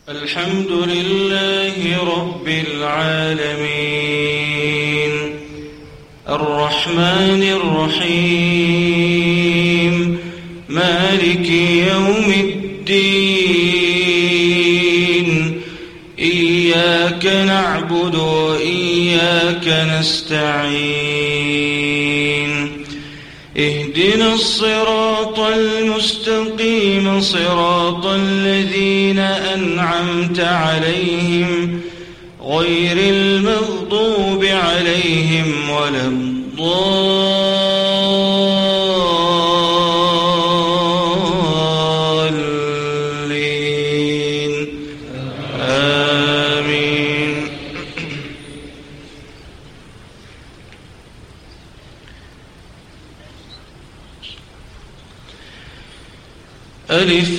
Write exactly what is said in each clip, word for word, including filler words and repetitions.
الحمد لله رب العالمين الرحمن الرحيم مالك يوم الدين إياك نعبد وإياك نستعين اهدنا الصراط المستقيم صراط الذين أنعمت عليهم غير المغضوب عليهم ولا الضالين آمين. ألف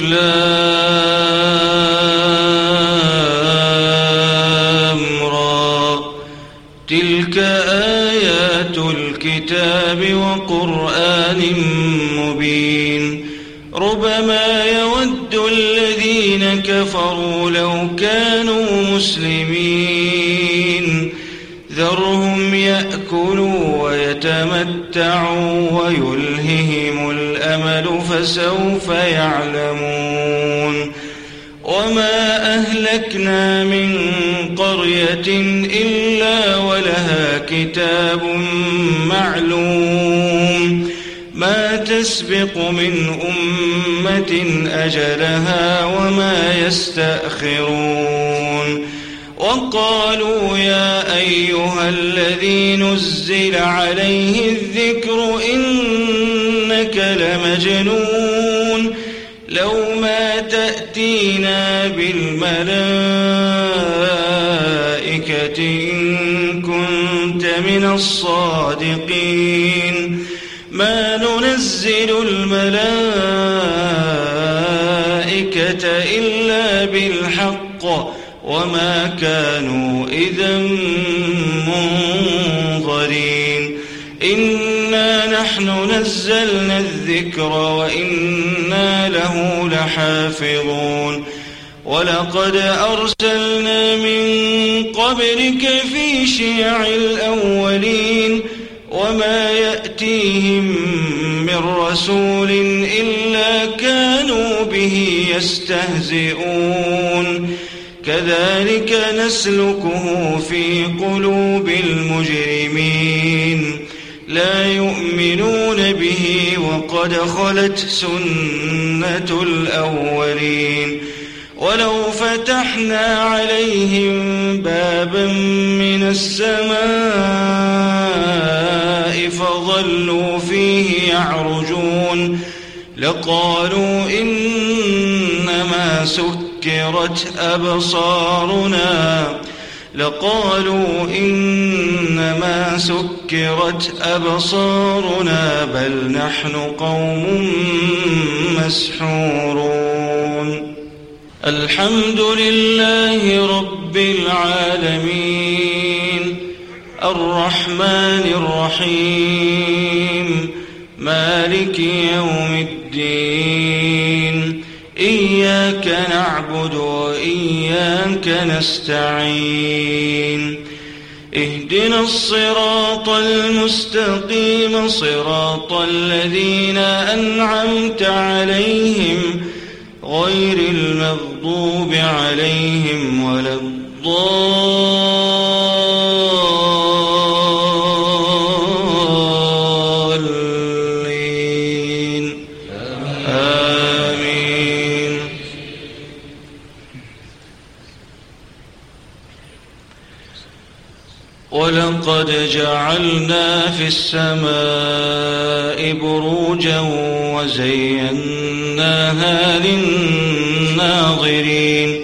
لام را تلك آيات الكتاب وقرآن مبين ربما يود الذين كفروا لو كانوا مسلمين ذرهم يأكلوا ويتمتعوا ويلههم الأمل فسوف يعلمون وما أهلكنا من قرية إلا ولها كتاب معلوم ما تسبق من أمة أجلها وما يستأخرون وقالوا يا أيها الذي نزل عليه الذكر إنك لمجنون لو ما تأتينا بالملائكة إن كنت من الصادقين ما ننزل الملائكة إلا بالحق وما كانوا إذا منظرين إنا نحن نزلنا الذكر وإنا له لحافظون ولقد أرسلنا من قبلك في شيع الأولين وما يأتيهم من رسول إلا كانوا به يستهزئون كذلك نسلكه في قلوب المجرمين لا يؤمنون به وقد خلت سنة الأولين ولو فتحنا عليهم بابا من السماء فظلوا فيه يعرجون لقالوا إنما سكرت أبصارنا لقالوا إنما سكرت أبصارنا بل نحن قوم مسحورون الحمد لله رب العالمين الرحمن الرحيم مالك يوم الدين إياك نعبد وإياك نستعين اهدنا الصراط المستقيم صراط الذين أنعمت عليهم غير المغضوب عليهم ولا الضالين آمين. ولقد جعلنا في السماء بروجا وزيناها للناظرين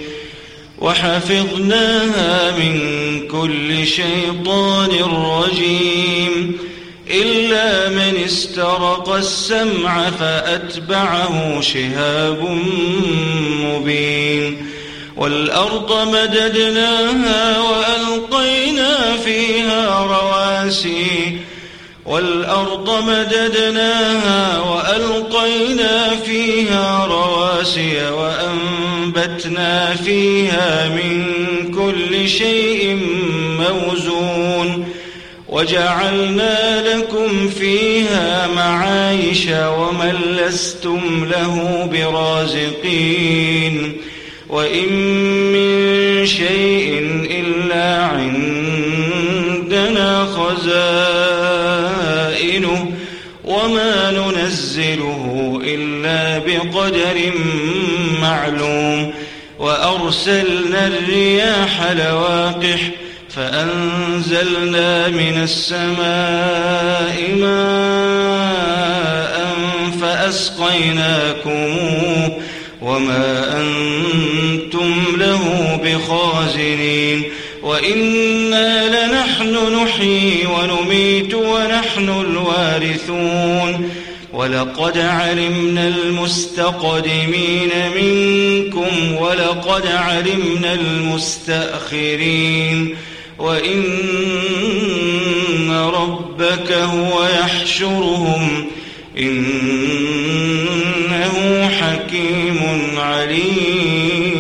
وحفظناها من كل شيطان رجيم إلا من استرق السمع فأتبعه شهاب مبين والأرض مددناها وألقينا فيها رواسي والأرض مددناها وألقينا فيها رواسي وأنبتنا فيها من كل شيء موزون وجعلنا لكم فيها معايش ومن لستم له برازقين وإن من شيء إلا عندنا خزائنه وما ننزله إلا بقدر معلوم وأرسلنا الرياح لواقح فأنزلنا من السماء ماء فأسقيناكموه وما أنتم له بخازنين وإنا لنحن نحيي ونميت ونحن الوارثون ولقد علمنا المستقدمين منكم ولقد علمنا المستأخرين وإن ربك هو يحشرهم إنه حكيم عليم.